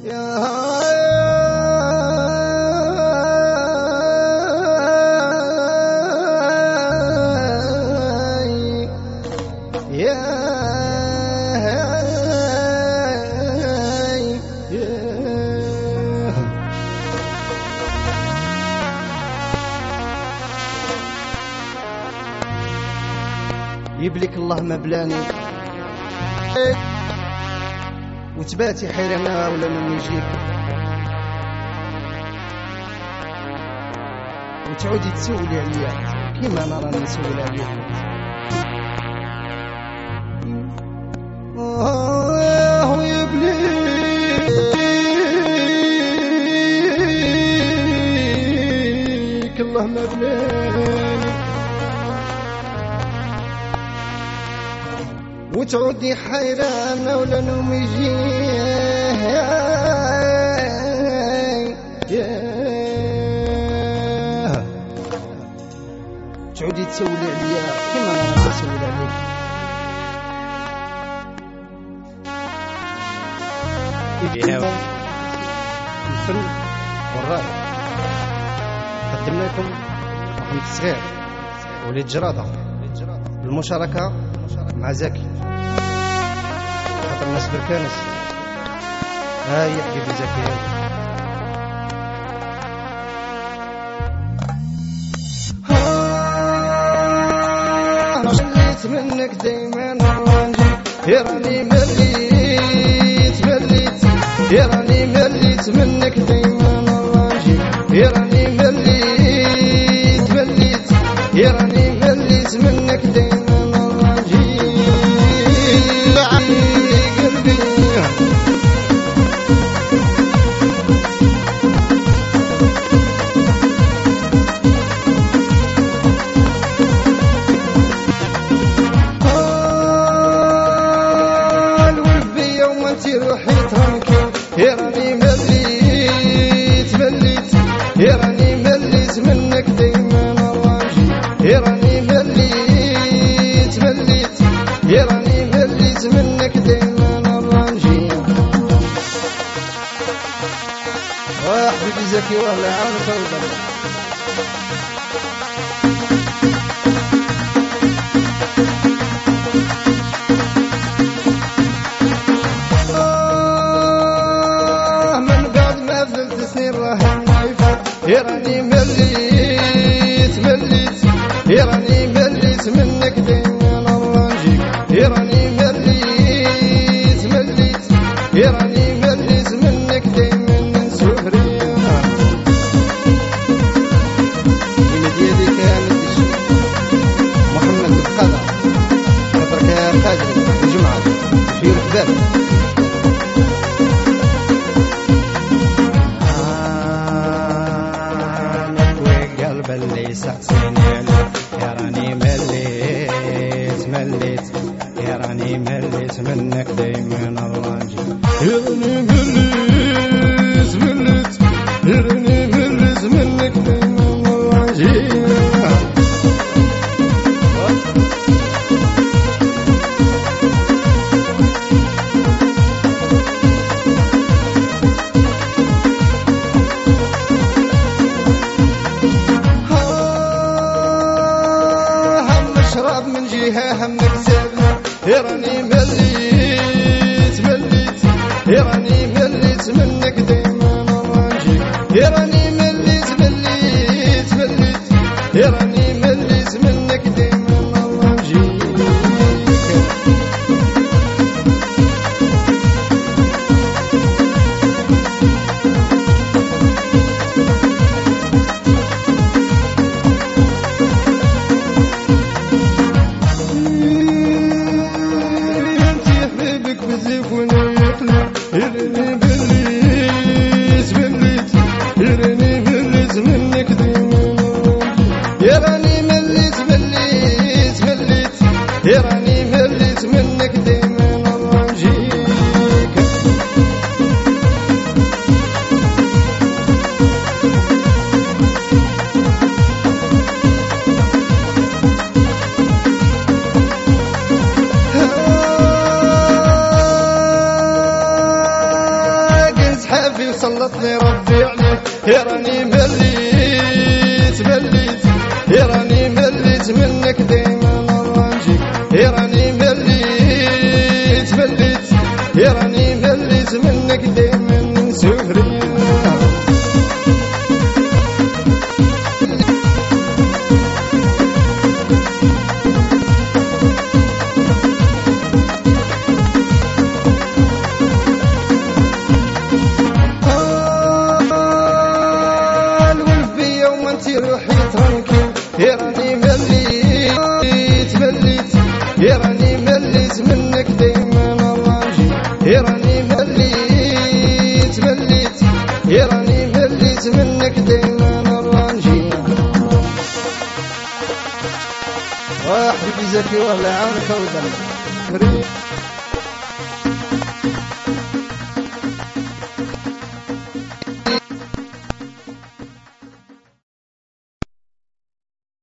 يبليك الله ما بلاني وتباتي حيرنا ولا من يجيك وتعودي تسولي عليا كيما انا راني نسول عليك. يبليك الله ما بلاني وتعودي حيرانة ولا نوم تعودي تسولي عليا كيما انا نسول عليك. الفن والرأي قدمنا لكم رقم التصغير وليد جرادة بالمشاركة مع زكي خاطر الناس بركانس. هاي حبيبي زكي مليت منك دايما راني مليت راني مليت منك دايما راني مليت راني مليت منك دايما روحي ترنكي راني مليت راني مليت منك دايما راجي راني مليت راني مليت منك دايما راجي. حبيبي زكي والله عارف والله راني مليت راني مليت منك دايما راجي راني مليت راني مليت منك دايما نسوفري. ديما ديالي كامل محمد القادر خاطرك يا قادري الجمعة في ركبات اللي سحسيني يا راني مليت يا راني مليت منك دايما الراجي راني مليت راني مليت منك دايما الراجي. شراب من جهة همك زادنا راني مليت راني مليت منك دايما راجي قلبي وسلطني ربي عليه. يا راني مليت مليت، يا راني مليت منك دايما نرانجيك. يا راني مليت مليت، يا راني مليت منك دايما نسهري. روحي ترنكي يا راني مليت مليت، يا راني مليت منك دايما الرانجي. يا راني مليت مليت، يا راني مليت منك دايما الرانجي. حبيبي زكي والله يعاونك ودنا.